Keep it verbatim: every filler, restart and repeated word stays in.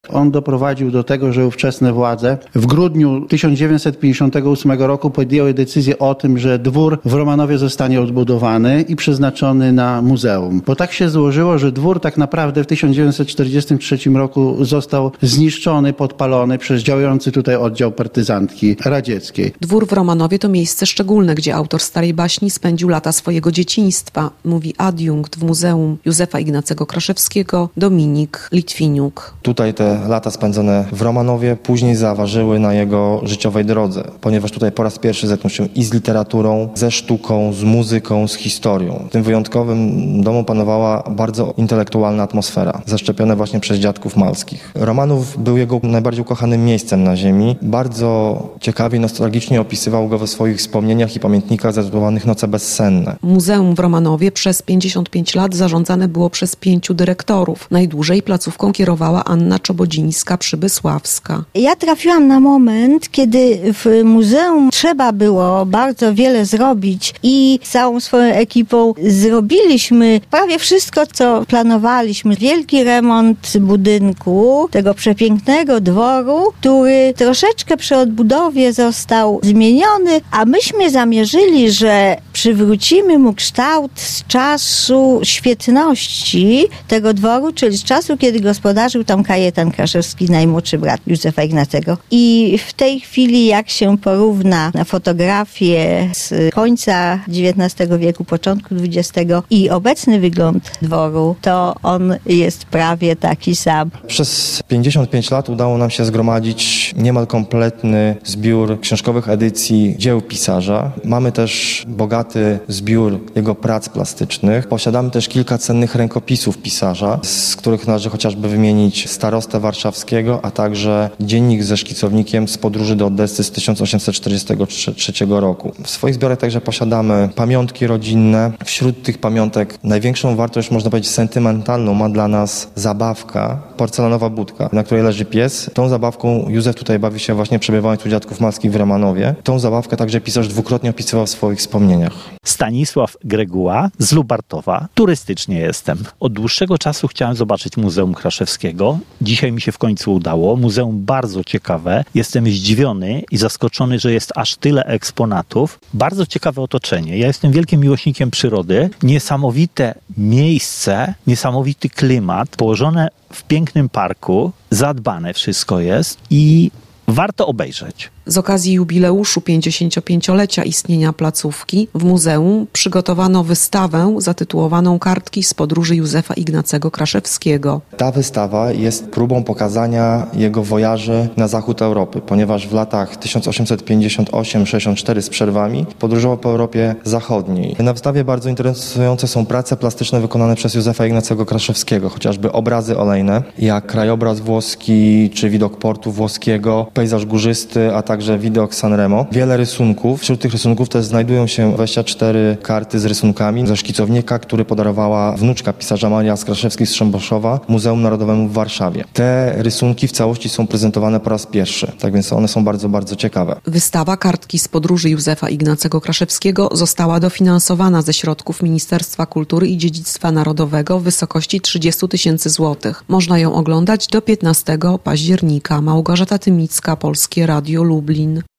On doprowadził do tego, że ówczesne władze w grudniu tysiąc dziewięćset pięćdziesiątego ósmego roku podjęły decyzję o tym, że dwór w Romanowie zostanie odbudowany i przeznaczony na muzeum. Bo tak się złożyło, że dwór tak naprawdę w tysiąc dziewięćset czterdziestym trzecim roku został zniszczony, podpalony przez działający tutaj oddział partyzantki radzieckiej. Dwór w Romanowie to miejsce szczególne, gdzie autor Starej Baśni spędził lata swojego dzieciństwa, mówi adiunkt w Muzeum Józefa Ignacego Kraszewskiego Dominik Litwiniuk. Tutaj te lata spędzone w Romanowie później zaważyły na jego życiowej drodze, ponieważ tutaj po raz pierwszy zetknął się i z literaturą, ze sztuką, z muzyką, z historią. W tym wyjątkowym domu panowała bardzo intelektualna atmosfera, zaszczepiona właśnie przez dziadków malskich. Romanów był jego najbardziej ukochanym miejscem na ziemi. Bardzo ciekawie i nostalgicznie opisywał go we swoich wspomnieniach i pamiętnikach zatytułowanych Noce bezsenne. Muzeum w Romanowie przez pięćdziesiąt pięć lat zarządzane było przez pięciu dyrektorów. Najdłużej placówką kierowała Anna Czobodzińska-Przybysławska. Ja trafiłam na moment, kiedy w muzeum trzeba było bardzo wiele zrobić i z całą swoją ekipą zrobiliśmy prawie wszystko, co planowaliśmy. Wielki remont budynku, tego przepięknego dworu, który troszeczkę przy odbudowie został zmieniony, a myśmy zamierzyli, że przywrócimy mu kształt z czasu świetności tego dworu, czyli z czasu, kiedy gospodarzył tam Kajetan Kraszewski, najmłodszy brat Józefa Ignacego. I w tej chwili, jak się porówna na fotografię z końca dziewiętnastego wieku, początku dwudziestego i obecny wygląd dworu, to on jest prawie taki sam. Przez pięćdziesiąt pięć lat udało nam się zgromadzić niemal kompletny zbiór książkowych edycji dzieł pisarza. Mamy też bogaty zbiór jego prac plastycznych. Posiadamy też kilka cennych rękopisów pisarza, z których należy chociażby wymienić Starostę Warszawskiego, a także dziennik ze szkicownikiem z podróży do Odessy z tysiąc osiemset czterdziestego trzeciego roku. W swoich zbiorach także posiadamy pamiątki rodzinne. Wśród tych pamiątek największą wartość, można powiedzieć, sentymentalną ma dla nas zabawka, porcelanowa budka, na której leży pies. Tą zabawką Józef tutaj bawi się właśnie przebywając u dziadków malskich w Romanowie. Tą zabawkę także pisarz dwukrotnie opisywał w swoich wspomnieniach. Stanisław Greguła z Lubartowa. Turystycznie jestem. Od dłuższego czasu chciałem zobaczyć Muzeum Kraszewskiego. Dzisiaj mi się w końcu udało. Muzeum bardzo ciekawe. Jestem zdziwiony i zaskoczony, że jest aż tyle eksponatów. Bardzo ciekawe otoczenie. Ja jestem wielkim miłośnikiem przyrody. Niesamowite miejsce, niesamowity klimat, położone w pięknym parku. Zadbane wszystko jest i warto obejrzeć. Z okazji jubileuszu pięćdziesięciopięciolecia istnienia placówki w muzeum przygotowano wystawę zatytułowaną Kartki z podróży Józefa Ignacego Kraszewskiego. Ta wystawa jest próbą pokazania jego wojaży na zachód Europy, ponieważ w latach tysiąc osiemset pięćdziesiąt osiem sześćdziesiąt cztery z przerwami podróżował po Europie Zachodniej. Na wystawie bardzo interesujące są prace plastyczne wykonane przez Józefa Ignacego Kraszewskiego, chociażby obrazy olejne, jak krajobraz włoski czy widok portu włoskiego, pejzaż górzysty, a także widok Sanremo. Wiele rysunków. Wśród tych rysunków też znajdują się dwadzieścia cztery karty z rysunkami ze szkicownika, który podarowała wnuczka pisarza Maria Skraszewskiej z Trzęboszowa Muzeum Narodowemu w Warszawie. Te rysunki w całości są prezentowane po raz pierwszy, tak więc one są bardzo, bardzo ciekawe. Wystawa Kartki z podróży Józefa Ignacego Kraszewskiego została dofinansowana ze środków Ministerstwa Kultury i Dziedzictwa Narodowego w wysokości trzydzieści tysięcy złotych. Można ją oglądać do piętnastego października. Małgorzata Tymicka, Polskie Radio Lublin.